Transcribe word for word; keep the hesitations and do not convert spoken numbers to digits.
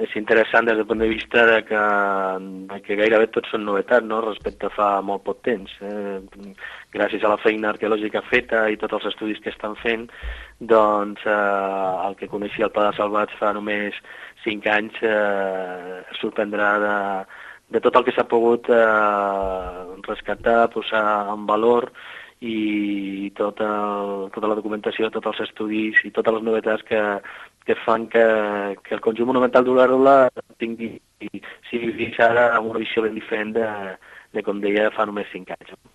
és interessant des del punt de vista de que, de que gairebé tots són novetats, no?, respecte a fa molt poc temps. Eh? Gràcies a la feina arqueològica feta i tots els estudis que estan fent, doncs eh, el que coneixia el Pla de Salvats fa només cinc anys eh, es sorprendrà de, de tot el que s'ha pogut eh, rescatar, posar en valor, i tot el, tota la documentació, tots els estudis i totes les novetats que, que fan que, que el conjunt monumental d'Olèrdola tingui, sigui vist ara amb una visió ben diferent de, de com deia fa només cinc anys.